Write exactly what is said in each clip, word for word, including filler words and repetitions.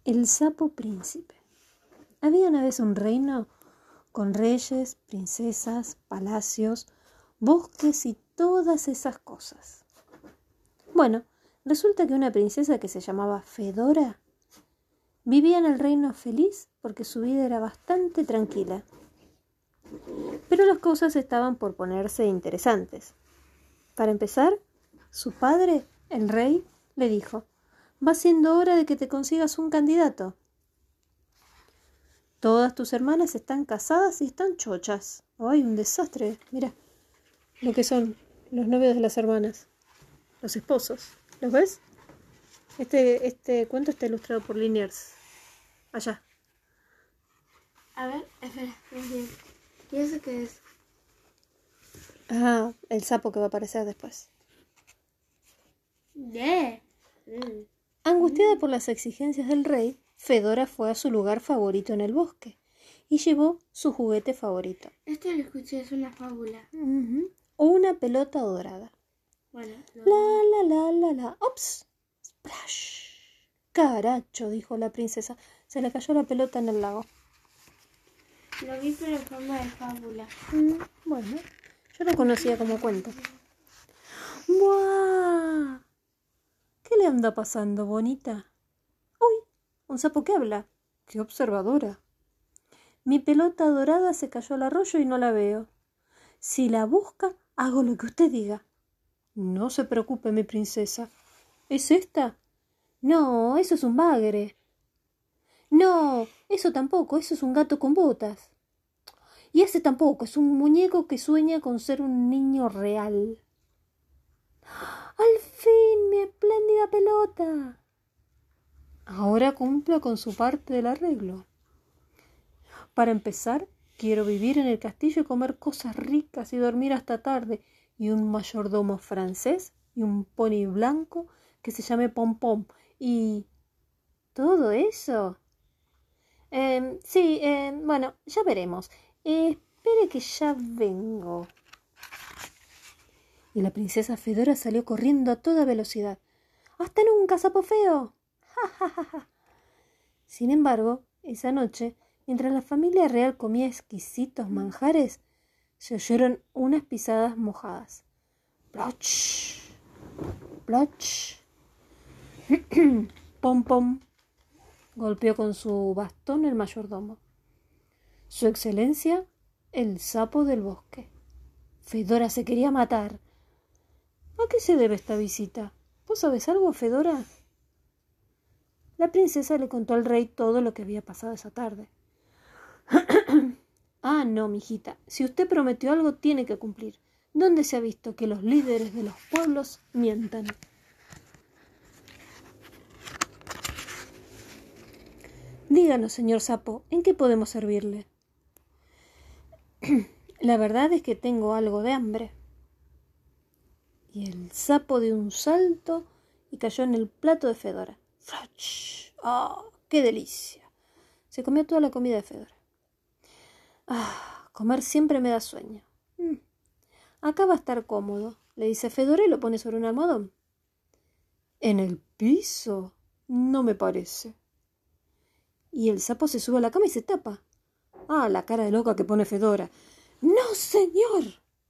El sapo príncipe. Había una vez un reino con reyes, princesas, palacios, bosques y todas esas cosas. Bueno, resulta que una princesa que se llamaba Fedora vivía en el reino feliz porque su vida era bastante tranquila. Pero las cosas estaban por ponerse interesantes. Para empezar, su padre, el rey, le dijo: va siendo hora de que te consigas un candidato. Todas tus hermanas están casadas y están chochas. ¡Ay, un desastre! Mira lo que son los novios de las hermanas, los esposos. ¿Los ves? Este, este cuento está ilustrado por Liniers. Allá. A ver, espera, espera. ¿Y eso qué es? Ah, el sapo que va a aparecer después. Yeah. Mm. Angustiada por las exigencias del rey, Fedora fue a su lugar favorito en el bosque y llevó su juguete favorito. Esto lo escuché, es una fábula. Uh-huh. Una pelota dorada. Bueno. No. La, la, la, la, la. ¡Ops! ¡Splash! Caracho, dijo la princesa. Se le cayó la pelota en el lago. Lo vi pero en forma de fábula. Mm, bueno, yo lo conocía como cuento. ¡Buah! ¿Qué le anda pasando, bonita? ¡Uy! Un sapo que habla. ¡Qué observadora! Mi pelota dorada se cayó al arroyo y no la veo. Si la busca, hago lo que usted diga. No se preocupe, mi princesa. ¿Es esta? No, eso es un bagre. No, eso tampoco, eso es un gato con botas. Y ese tampoco, es un muñeco que sueña con ser un niño real. ¡Al fin, mi espléndida pelota! Ahora cumplo con su parte del arreglo. Para empezar, quiero vivir en el castillo y comer cosas ricas y dormir hasta tarde, y un mayordomo francés y un pony blanco que se llame Pom Pom. Y... ¿todo eso? Eh, sí, eh, bueno, ya veremos. Eh, espere que ya vengo. Y la princesa Fedora salió corriendo a toda velocidad. ¡Hasta nunca, sapo feo! ¡Ja, ja, ja, ja! Sin embargo, esa noche, mientras la familia real comía exquisitos manjares, se oyeron unas pisadas mojadas. ¡Ploch! ¡Ploch! ¡Pom, pom! Golpeó con su bastón el mayordomo. Su excelencia, el sapo del bosque. Fedora se quería matar. ¿A qué se debe esta visita? ¿Vos sabés algo, Fedora? La princesa le contó al rey todo lo que había pasado esa tarde. Ah, no, mijita. Si usted prometió algo, tiene que cumplir. ¿Dónde se ha visto que los líderes de los pueblos mientan? Díganos, señor sapo, ¿en qué podemos servirle? La verdad es que tengo algo de hambre. Y el sapo dio un salto y cayó en el plato de Fedora. ¡Froch! ¡Ah, qué delicia! Se comió toda la comida de Fedora. ¡Ah, comer siempre me da sueño! Mm. Acá va a estar cómodo, le dice Fedora y lo pone sobre un almohadón. ¿En el piso? No me parece. Y el sapo se sube a la cama y se tapa. ¡Ah, la cara de loca que pone Fedora! ¡No, señor!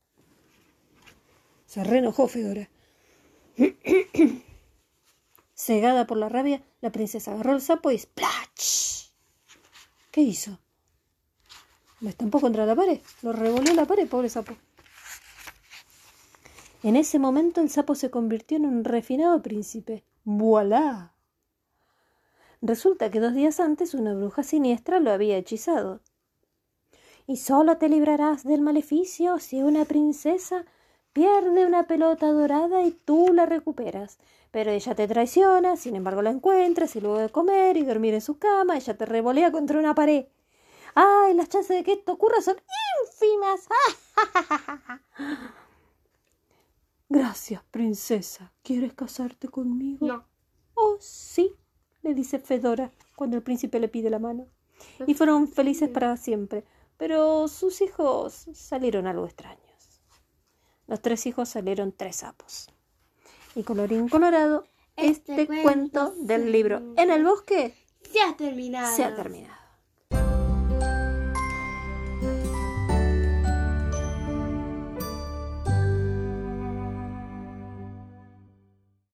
Se reenojó Fedora. Cegada por la rabia, la princesa agarró el sapo y ¡splash! ¿Qué hizo? Lo estampó contra la pared. Lo revolvió la pared, pobre sapo. En ese momento el sapo se convirtió en un refinado príncipe. ¡Voilá! Resulta que dos días antes una bruja siniestra lo había hechizado. Y solo te librarás del maleficio si una princesa pierde una pelota dorada y tú la recuperas. Pero ella te traiciona, sin embargo la encuentras y luego de comer y dormir en su cama, ella te revolea contra una pared. ¡Ay, las chances de que esto ocurra son ínfimas! Gracias, princesa. ¿Quieres casarte conmigo? No. Oh, sí, le dice Fedora cuando el príncipe le pide la mano. Y fueron felices para siempre, pero sus hijos salieron algo extraños. Los tres hijos salieron tres sapos. Y colorín colorado, este, este cuento del libro En el bosque Se ha terminado. Se ha terminado.